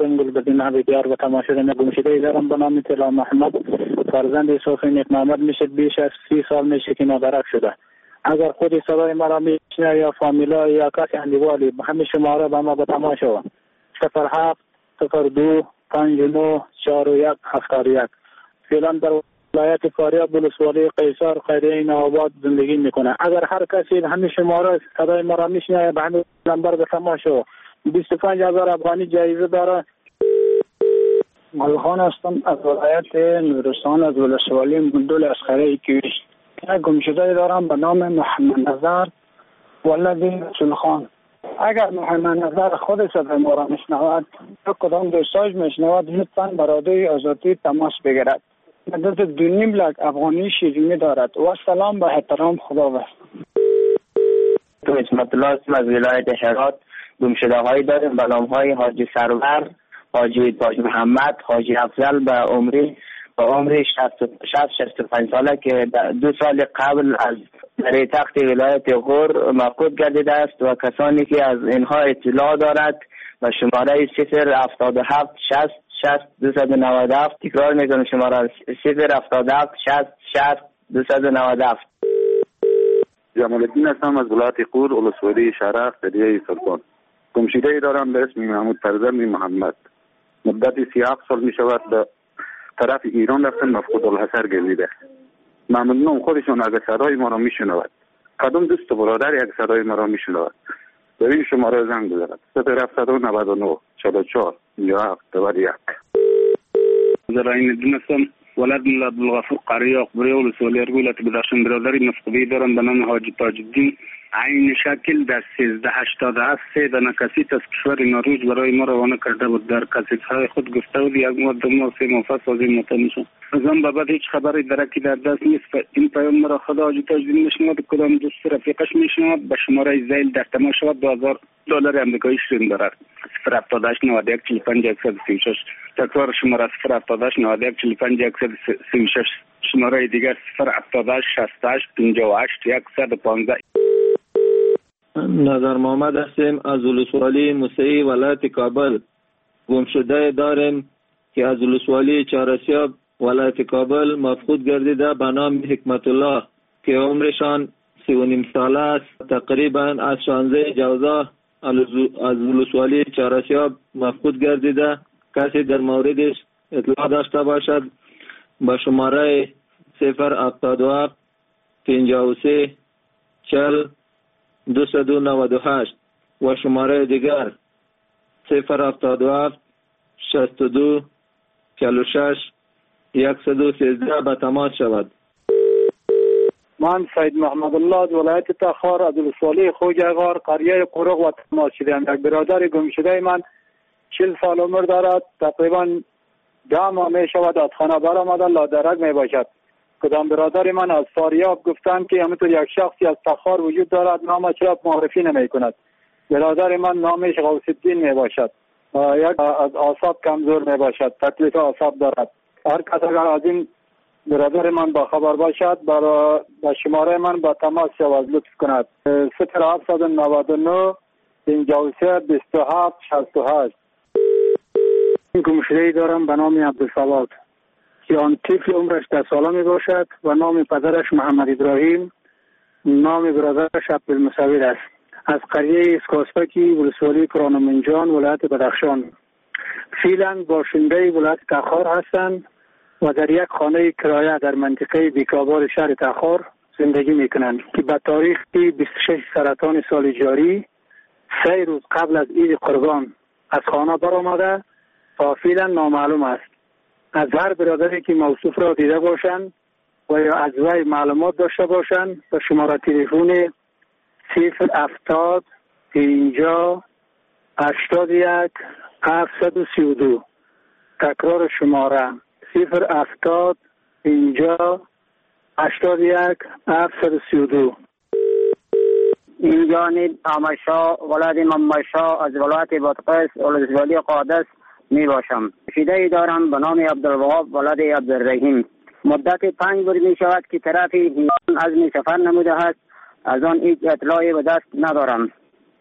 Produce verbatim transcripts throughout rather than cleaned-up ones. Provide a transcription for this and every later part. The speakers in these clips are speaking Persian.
دارم گلبدین حبیبیار و تماشاگران گمشده دارم به نام طلا محمد. فرزند صوفی نیک محمد میشه، بیش از سی سال میشه که نادرک شده. اگر خود صدای مرا میشنه یا فامیلا یا کسی اندیوالی همه شماره به ما به تماشا صفر هفت صفر دو پنج نو چهار و یک هفتاد یک. فعلا در ولایت فاریاب ولسوالی قیصر خیریه نوآباد زندگی میکنه. اگر هر کسی همین شماره صدای مرا میشنه به همین نمبر به تماشا بیست و پنج هزار افغانی جایزه داره. ملخان هستم از ولایت نورستان از ولسوالی مندول اسخره کیوش. یک گمشده دارم به نام محمد نظر ولد سلخان. اگر محمد نظر خود صدای ما را میشنود یا کدام دوستاش میشنود لطفاً برادر آزادی تماس بگیرد. مدت دو نیم لک افغانی شیرینی دارد. و سلام به احترام خداوند. تو اسمت الله از ولایت هرات گمشده هایی داریم به نام های حاجی سرور، حاجی تاج محمد، حاجی افضل به عمری به عمری شصت شصت و پنج ساله که دو سال قبل از در تخت ولایت غور مفقود گردیده است و کسانی که از اینها اطلاع دارد و شماره صفر هفتاد و هفت شصت شصت دویست و نود و هفت تکرار میکنم شماره صفر هفتاد و هفت شصت شصت دویست و نود و هفت. جمال الدین هستم از ولایت غور ولسوالی شرق قریه سلطان. گمشده ای دارم به اسم محمود فرزند محمد. مدت سی و هفت سال می شود به طرف ایران رفتن مفقود الحصر گردیده. ممنونم خودشون اگر صدای ما را می شنود. کدوم دوست و برادر یک صدای ما را می شنود به این شماره زنگ بزند صفر هفتصد و نود و نه چهل و چهار پنجاه و هفت دو یک. زراعین الدین هستم ولد ملا عبدالغفور قریه اقبریه ولسوالی ارگولت بدخشان. برادری مفقودی دارم به نام حاجی تاج الدین عین شکل در سیزده هشتاد و هفت سه دانه کسیت از کشور نروژ برای ما روانه کرده بود. در کسیت‌های خود گفته بود یک ماه دو ماه سه ماه پس از این مطمئن شد. از آن به بعد هیچ خبری درکی در دست نیست. این پیام مرا خدا حاجی تاج الدین میشنود کدام دوست رفیقش میشنود به شماره زیل در تماس شود دو هزار دلار آمریکایی شیرین دارد. صفر هفتاد و هشت نود و یک چهل و پنج صفر سی و شش. تکرار شماره صفر هفتاد و هشت نود و یک چهل و پنج صفر سی و شش. شماره دیگر صفر هفتاد و هشت شصت و هشت پنجاه و هشت صد و پانزده. نظر محمد هستیم از ولسوالی موسعی ولایت کابل. گمشده داریم که از ولسوالی چهارسیاب ولایت کابل مفقود گردیده به نام حکمت الله که عمرشان سی و نیم ساله است. تقریبا از شانزده جوزا از ولسوالی چهارسیاب مفقود گردیده. کسی در موردش اطلاع داشته باشد با شماره صفر هفتاد و هفت پنجاه و سه چهل دویست و نود و هشت و شماره دیگر صفر هفتاد و هفت شصت و دو چهل و شش صد و سیزده به تماس شود. من سید محمد الله از ولایت تخار از ولسوالی خوجغار قریه قرق و تماس شدم. یک برادر گمشده من چهل سال عمر دارد. تقریبا ده ماه می شود از خانه برآمده لادرک می باشد. کدام برادر من از فاریاب گفتند که همینطور یک شخصی از تخار وجود دارد نامش را معرفی نمی کند. برادر من نامش غوث الدین می باشد. یک از اعصاب کمزور می باشد. تکلیف اعصاب دارد. هر کس اگر از این برادر من با خبر باشد برای با شماره من با تماس شود لطف کند. صفر هفتصد و نود و نه پنجاه و سه بیست و هفت شصت و هشت. گمشده‌ای دارم به نام عبدالصمد که آن طفل عمرش ده ساله می باشد و نام پدرش محمد ابراهیم، نام برادرش عبدالمصور است. از قریه اسکاسپکی ولسوالی کرانمنجان ولایت بدخشان. فعلا باشنده ولایت تخار هستند و در یک خانه کرایه در منطقه بیکابار شهر تخار زندگی می کنند که به تاریخ بیست و شش سرطان سال جاری سه روز قبل از عید قربان از خانه برآمده تا فعلا نامعلوم است. از هر برادری که موصوف را دیده باشند و یا از وی معلومات داشته باشند به شماره تلفن صفر هفتاد پنجاه هشتاد و یک هفتصد و سی و دو. تکرار شماره صفر هفتاد پنجاه هشتاد و یک هفتصد و سی و دو. این جانب آمشا ولاد ممشا از ولایت بادغیس ولسوالی قادس می باشم. شیده دارم به نام عبدالوهاب ولد عبدالرحیم. مدت پنج بار می شود که طرف ایران عزم سفر نموده است. از آن هیچ اطلاعی به دست ندارم.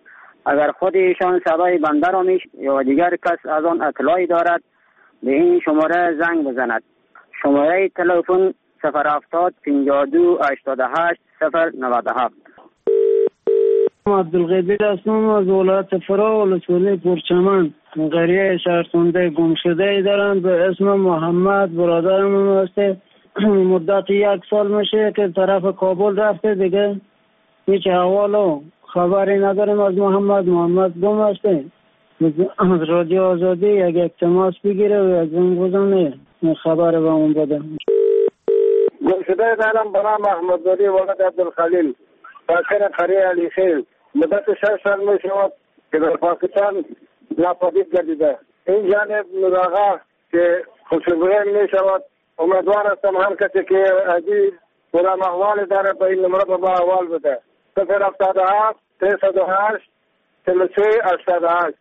اگر خود ایشان صدای بنده را میش یا دیگر کس از آن اطلاعی دارد به این شماره زنگ بزند. شماره تلفن صفر هفتاد پنجاه و دو هشتاد و هشت صفر نود و هفت. عبدالقادر هستم از ولایت فرا ولسوالی پرچمن. قریه شهرخونده گم شده دارم به اسم محمد، برادرم هسته. مدت یک سال میشه که طرف کابل رفته، دیگه هیچ احوال و خبری نداریم از محمد. محمد گم هسته. از رادیو آزادی یک یک تماس بگیره و از این گذانه خبر به اون بده. گم شده دارم به نام محمد داری ولد عبدالخلیل، ساکن قریه علی خیل. مدت شش سال می شود که در پاکستان ناپدید گردیده. این جانب مراغه که خوشبویه می شود. امیدوار هستم هر کسی که عزیز برام احوال داره به این نمره به ما احوال بده. صفر هفتاد و هفت سیصد و هشت چهل و سه هشتاد و هشت.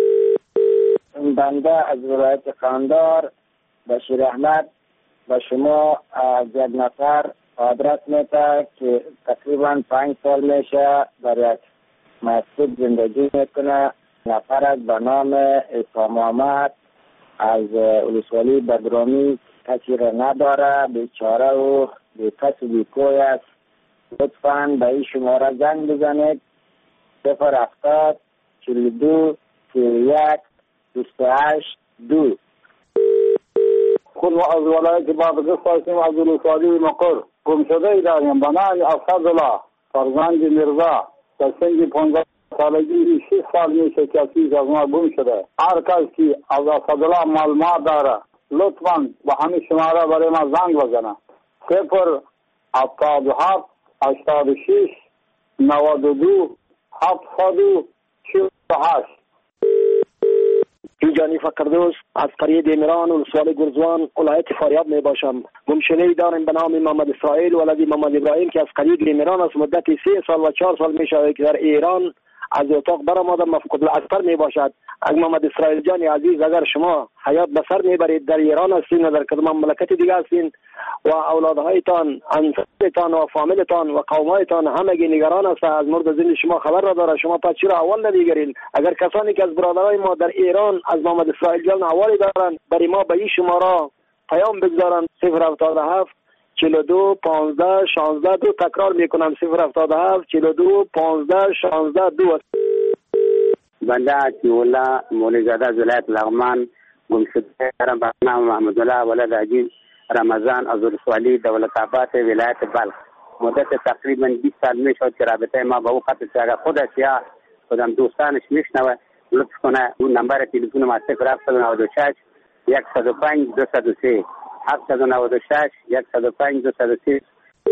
بنده از ولایت قندهار بشیر احمد به شما از یک نفر آدرس میده که تقریبا پنج سال میشه در یک مسجد زندگی میکنه. نفر به نام عیسی محمد از ولسوالی بدرامی، کسی را نداره، بیچاره و بی کس و بی کوی است. لطفاً به این شماره زنگ بزنید صفر هفتاد چهل و دو سی و یک بیست و هشت دو. خود ما از ولایت بادغیس هستیم، از ولسوالی مقر. گم شده ای داریم به نام اسدالله فرزند میرزا. در سن پانزده سالگی شش سال میشه که از ما گم شده. هر کس که از اسدالله معلومات داره لطفاً به همین شماره برای ما زنگ بزنه. صفر هفتاد و هفت هشتاد و شش نود و دو هفتصد و چهل و هشت. جانی فقردوس از قریه دیمران ولسوالی گرزوان ولایت فاریاب می باشم. گمشده‌ای دارم به نام محمد اسرائیل ولد محمد ابراهیم که از قریه دیمران است. مدت سه سال و چهار سال می شود که در ایران از اتاق برآمده مفقود الاثر می باشد. اگر محمد اسرائیل جان عزیز اگر شما حیات به سر میبرید، در ایران هستین و در کدام مملکت دیگه هستین و اولادهایتان، انسانتان و فامیلتان و قومایتان همگی نگران است از مورد زندگی شما خبر را داره، شما پس چرا اول نمیگیرین؟ اگر کسانی که از برادرای ما در ایران از محمد اسرائیل جان حوالی دارن برای ما به این شماره پیام بگذارن. صفر هفتاد و هفت چهل و دو پانزده شانزده دو. تکرار میکنم صفر هفتاد و هفت چهل و دو پانزده شانزده دو. بنده عطی‌الله مولیزاده از ولایت لغمان گم شده دارم به نام محمد الله ولد عجیز رمضان از ولسوالی دولت‌آباد ولایت بلخ. مدت تقریبا بیست سال می شد که رابطه ما با او قطع شد. اگر خودش یا خودم دوستانش میشنوه لطف کنه اون نمبر تلفن ما صفر هفتاد و نود و شش صد و پنج دویست و سه هفتاد و نود و شش صد و پنج دویست و سه.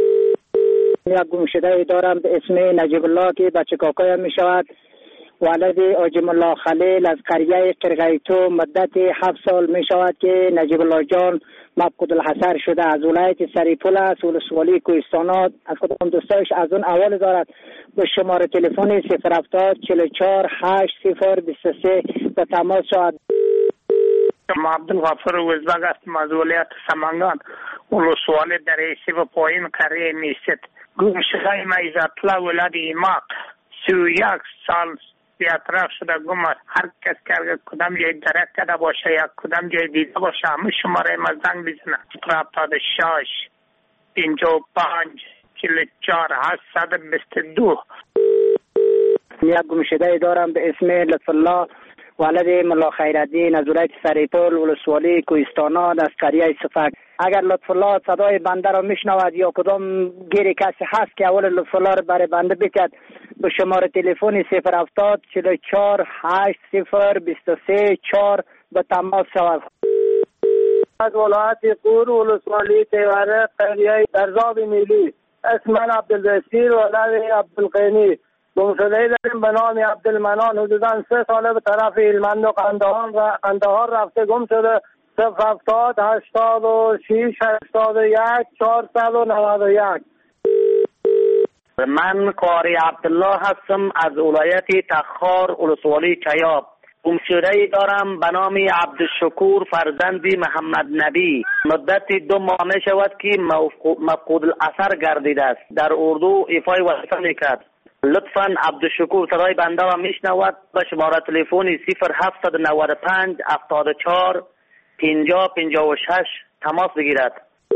یک گم شده دارم به اسم نجیب الله که بچه کاکایم می شود. ولد آجم الله خلیل از قریه قرغیتو. مدت هفت سال می شود که نجیب الله جان مفقود الحصر شده. از ولایت سریپول است، ولسوالی کوهستانات. از کدام دوستایش از اون اول دارد به شماره تلفن صفر هفتاد چهل و چهار هشت صفر بیست و سه به تماس شد. ما عبدالغفور وزبگ هستم از ولایت سمنگان ولسوالی در ایسی و پایین قریه میست. گم شده ما عزت‌الله ولد ایماق سی و یک سال بیاطراف شده گم است. هر کس که اگر کدام جای درک کرده باشه یا کدام جای دیده باشه همه شماره ما زنگ بزنه. صفر هفتاد و شش پنجاه و پنج چهل و چهار هشتصد و بیست و دو. یک گم شده دارم به اسم لطف الله ولد ملا خیرالدین از ولایت سریپول ولسوالی کوهستانات از قریه صفک. اگر لطف الله صدای بنده را میشنود یا کدام گیری کسی هست که اول لطف الله را برای بنده بکرد به شماره تلفن صفر هفتاد چهل و چهار هشت صفر بیست و سه چهار به تماس شود. از ولایت قور ولسوالی تیوره قریه درزاب میلی اسم من عبدالبشیر ولد عبدالقینی. گم شده داریم به نام عبدالمنان. حدوداً سه ساله به طرف هلمند و قندهار قندهار رفته گم شده. صفر هفتاد هشتاد و شش هشتاد و یک چهارصد و نود و یک. من قاری عبدالله هستم از ولایت تخار ولسوالی چیاب. گم شده دارم به نام عبدالشکور فرزند محمد نبی. مدت دو ماه می شود که مفقود الاثر گردیده است. در اردو ایفای وظیفه میکرد. لطفاً عبدالشکور صدای بنده را میشنود. به شماره تلفنی صفر هفت نه پنج هفتاد و چهار پنجاه پنجاه و شش تماس بگیرد.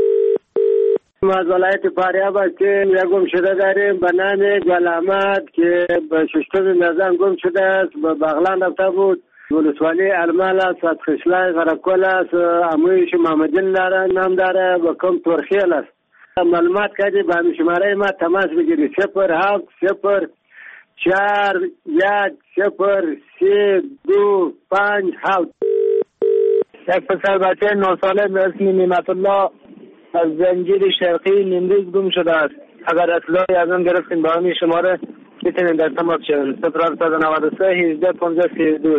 ما از ولایت فاریاب هستیم. یک گم شده داریم به نام گل احمد که به ششتم نظام گم شده است. به بغلان رفته بود. ولسوالی ارمال است، از خشلای غرقل است، امویش محمدین داره نام داره و کم ترخیل است. معلومات کردی به همین شماره ما تماس بگیری. صفر هفت صفر چار یک صفر سی دو پنج هفت. یک پسر بچه نه ساله به اسم نعمت الله از زنجیر شرقی نیمروز گم شده است. اگر اطلاعی از آن گرفتین با همین شماره میتونین در تماس شوید. صفر هفت نه سه هجده پانزده سی دو.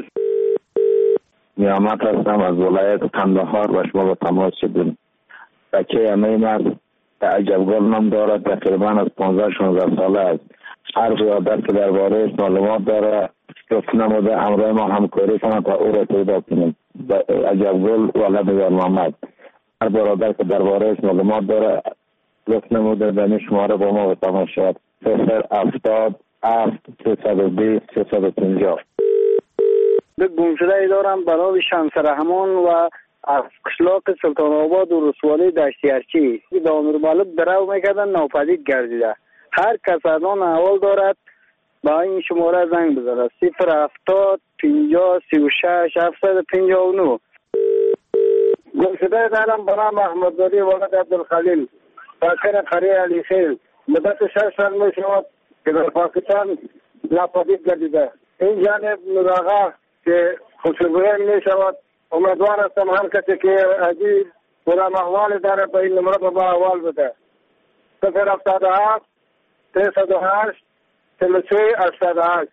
نیامت هستم از ولایت قندهار و شما با تماس شدیم. بچه همه مرد عجبگل نام دارد، تقریبا از پانزده شانزده ساله است. هر قیادت که درباره معلومات داره گفت نموده امروز ما همکاری کنند تا او را پیدا کنیم. عجبگل ولد در محمد. هر برادر که درباره معلومات داره گفت نموده در شماره با ما به تماس شد. صفر هفتاد هفت سیصد و بیست سیصد و پنجاه. به گم شده ای دارم برای شمس رحمان و از قشلاق سلطان آباد و رسوالی دشتیارچی به امیر مالک درو میکردن ناپدید گردیده. هر کس از آن احوال دارد با این شماره زنگ بزنه. صفر هفتاد پنجاه سی و شش هفتصد پنجاه و نه. گم شده دارم برای محمدزاده ولد عبدالخلیل ساکن قریه علی خیل. مدت شش سال می شود که در پاکستان ناپدید گردیده. این جانب نراغه که خوشبویی می شود. امیدوار هستم هر کسی که عجیب پورا محوال داره به این نمره با احوال بده. صفر هفتاد و هفت سیصد و هشت چهل و سه هشتاد و هشت.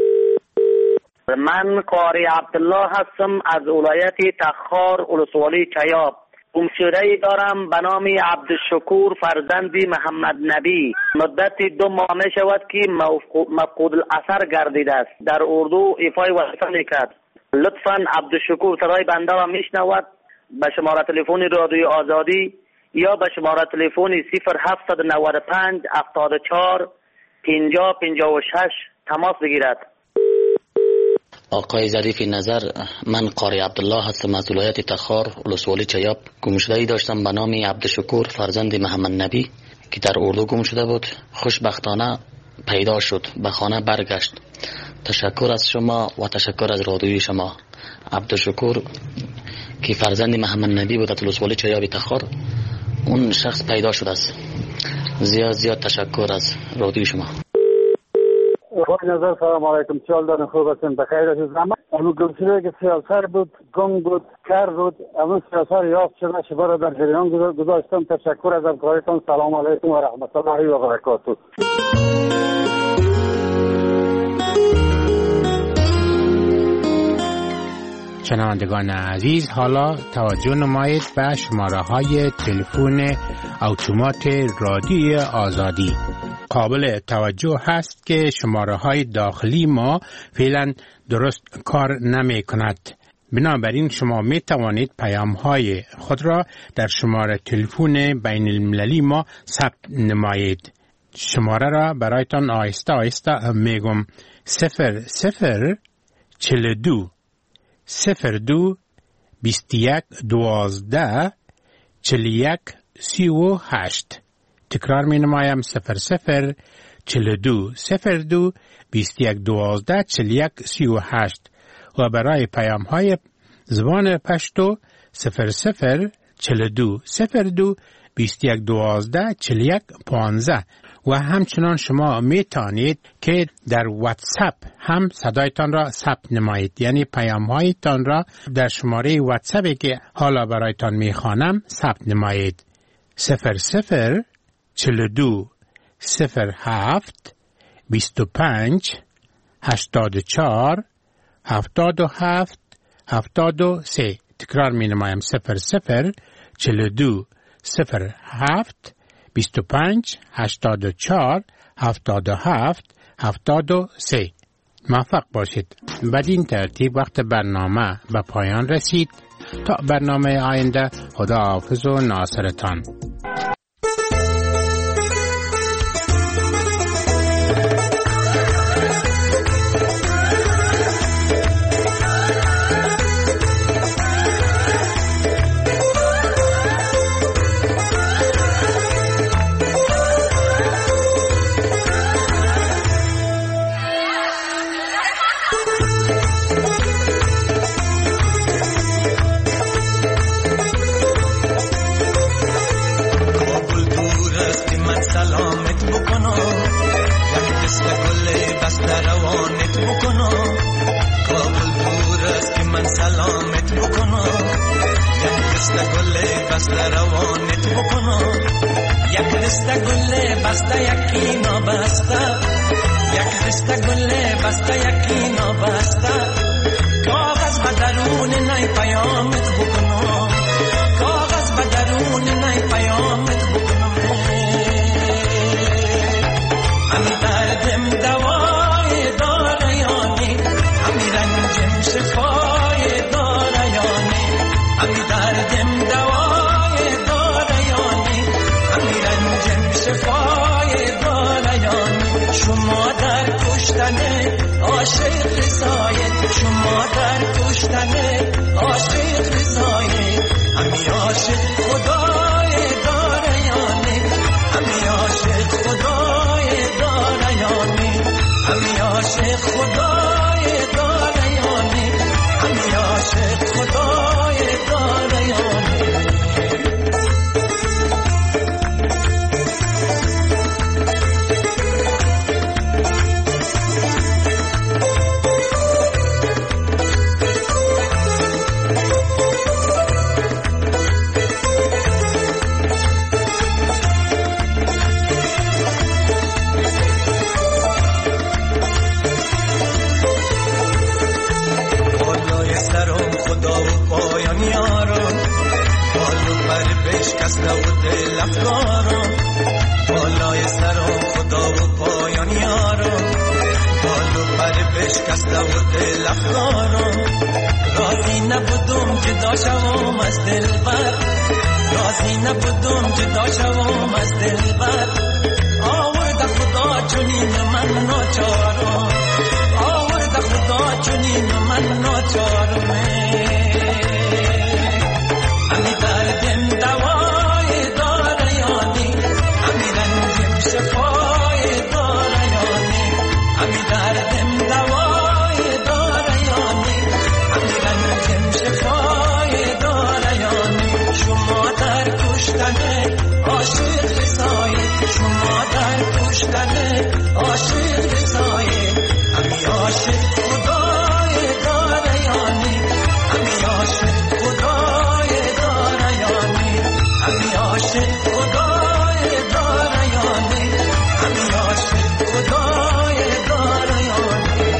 من قاری عبدالله هستم از ولایت تخار ولسوالی چیاب. گمشده‌ای دارم به نام عبدالشکور فرزندی محمد نبی. مدت دو ماه می شود که مفقود الاثر گردیده است. در اردو ایفای وظیفه میکرد. لطفاً عبدالشکور صدای بنده را میشنود. به شماره تلفنی رادیوی آزادی یا به شماره تلفنی صفر هفت نه پنج هفتاد و چهار پنجاه پنجاه و شش تماس بگیرد. آقای ظریف نظر، من قاری عبدالله هستم از ولایت تخار ولسوالی چیاب. گمشده‌ای داشتم به نام عبدالشکور فرزند محمد نبی که در اردو گم شده بود. خوشبختانه پیدا شد، به خانه برگشت. تشکر از شما و تشکر از رادیوی شما. عبدالشکور که فرزند محمد نبی بود از ولسوالی چیاب تخار، اون شخص پیدا شده است. زیاد زیاد تشکر از رادیوی شما. خود نظر سلام علیکم. چال دارن خوب هستن بخیر از زمان. امو گمشده که سیاسر بود، گم بود، کر بود. امو سیاسر یافت شده شباره در جریان گذاشتم. تشکر از همکاریتان. سلام علیکم و رحمت الله و برکاته. شنوندگان عزیز، حالا توجه نمایید به شماره های تلفن اتومات رادیوی آزادی. قابل توجه هست که شماره های داخلی ما فعلا درست کار نمی کند. بنابراین شما می توانید پیام های خود را در شماره تلفن بین المللی ما ثبت نمایید. شماره را برایتان آهسته آهسته میگم. صفر صفر چل دو صفر دو بیست یک دوازده چل یک سی و هشت. تکرار می نمایم. صفر صفر چل دو صفر دو بیست یک دوازده چل یک سی و هشت. و برای پیام های زبان پشتو صفر صفر چل دو صفر دو بیست یک دوازده چل یک پانزده. و همچنان شما می توانید که در واتساپ هم صدایتان را ثبت نمایید، یعنی پیام هایتان را در شماره واتساپی که حالا برایتان می خوانم ثبت نمایید. صفر صفر چل دو صفر هفت بیست و پنج هشتاد و چهار هفتاد و هفت هفتاد و سه. تکرار می نمایم. صفر صفر چل دو صفر هفت بیست و پنج هشتاد و چهار هفتاد و هفت هفتاد و سه. موفق باشید. بدین ترتیب وقت برنامه به پایان رسید. تا برنامه آینده، خدا حافظ و ناصرتان. دسته گله بسته روانت بکنم، یک دسته گله بسته یکی نابسته، یک دسته گله بسته یکی نابسته، کاغذ به درون نی پیامت بکنم، کاغذ به درون نی پیامت بکنم. همی دردم دوای داره یانی، همی رنجم شفای داره یانی، همی دردم دوای داره یانی، همی رنجم شفای داره یانی. شما در کشتن عاشق رضایت، شما در کشتن عاشق رضایت، همی عاشق خدای داره یانی، همی عاشق خدای داره یانی، همی عاشق خدای داره یانی، همی عاشق خدای داره یانی. بشکسته و دل افکارم، بالای سرم خدا و پایان یارم، بالو پر بشکسته و دل افکارم. راضی نبودم جدا شوم از دلبر، راضی نبودم جدا شوم از دلبر. آورده خدا چنین من ناچارم، آورده خدا چنین من ناچارم. همی دردم دوای داره یانی، همی رنجم شفای داره یانی، همی دردم دوای داره یانی، همی رنجم شفای داره یانی. شما در کشتن عاشق رضایت، شما در کشتن عاشق رضایت، همی عاشق خدای داره یانی، همی عاشق خدای داره یانی، همی عاشق خدای داره یانی، همی عاشق خدای داره یانی.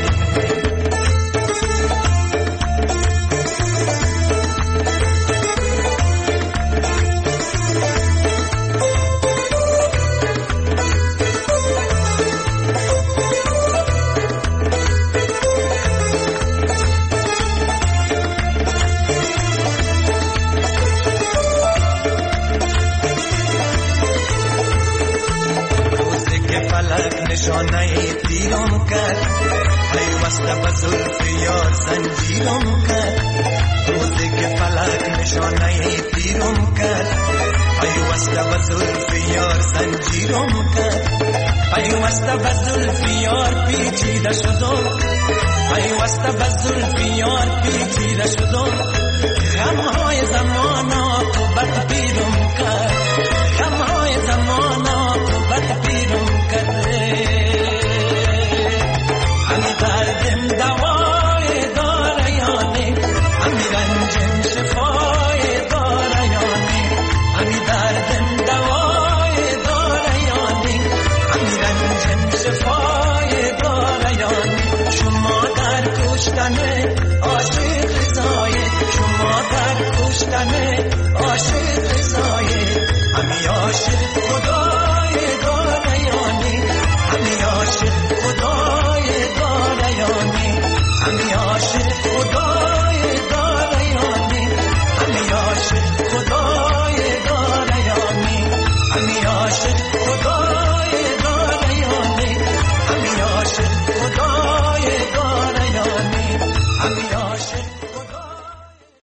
نشانه تیرم کرد، پیوسته به زلف یار زنجیرم کرد. روزی که فلک نشانه تیرم کرد، پیوسته به زلف یار زنجیرم کرد. پیوسته به زلف یار پیچیده شدم، پیوسته به زلف یار پیچیده شدم. غمهای زمان عاقبت پیرم کرد، غمهای زمان عاقبت پیرم کرد. همی دردم دوای داره یانی، همی رنجم شفای داره یانی، همی دردم دوای داره یانی، همی رنجم شفای داره یانی. شما در کشتن عاشق رضایت، شما در کشتن عاشق رضایت، همی عاشق خدای داره یانی، همی عاشق خدای داره یانی، همی عاشق خدا